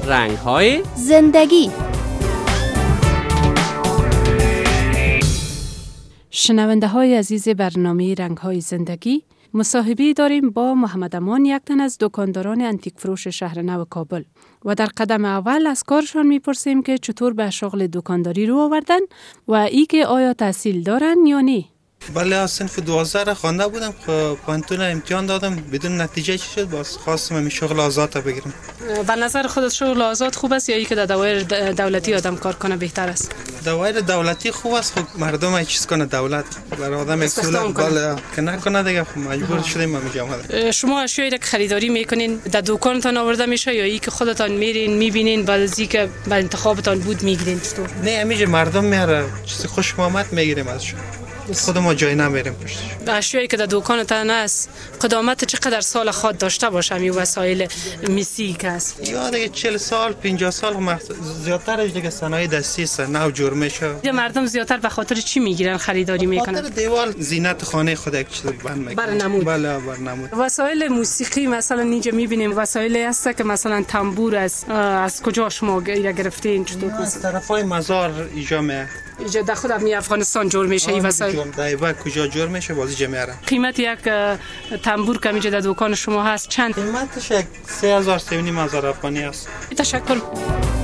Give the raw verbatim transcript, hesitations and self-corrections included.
رنگ‌های زندگی. شنونده های عزیز برنامه رنگ‌های زندگی، مصاحبه داریم با محمد امان، یک تن از دکانداران انتیک فروش شهر نو کابل، و در قدم اول از کارشان میپرسیم که چطور به شغل دکانداری رو آوردن و ای که آیا تحصیل دارن یا نه. بله، از صنف دوازده را خوانده بودم، خب پانتون امتحان دادم، بدون نتیجه چی شد، باز خواستم همین شغل آزاد تا بگیرم. به نظر خودت شغل آزاد خوب است یا ای که در دوایر دولتی آدم کار کنه بهتر است؟ دوایر دولتی خوب است، خب مردم ای چیز کنه، دولت برای آدم یک سهولت بالا که نکنه دیگه، خب مجبور شدیم همینجا. شما اشیایی که خریداری میکنین در دکانتان آورده میشه یا ای که خودتان میرین میبینین بعد از اینکه به انتخابتان بود میگیرین؟ چطور؟ نه، همینجا مردم میاره، چیز خوش آمد میگیریم ازشون، خود ما جای نمیریم پشتش. اشیایی که در دکانتان است قدامت چقدر سال خود داشته باشه این وسایل میسی که است؟ یا دیگه چهل سال پنجاه سال زیادترش دیگه صنایع دستی است، نو جور میشه. مردم زیادتر به خاطر چی میگیرن خریداری میکنن؟ به خاطر دیوال زینت خانه خود یک چیز بند میکنن. برنمود. بله، برنمود. وسایل موسیقی مثلا اینجا میبینیم وسایلی هست که مثلا تنبور است، از کجا شما گرفتین؟ چطور؟ از طرفای مزار ایجا می اینجا در خود می افغانستان جور میشه این وسایل. دایبا کجا جور میشه بازی جمیاره. قیمت یک تنبور که اینجا در دکان شما هست چند؟ قیمتش یک سه هزار سه و نیم هزار افغانی است. تشکر.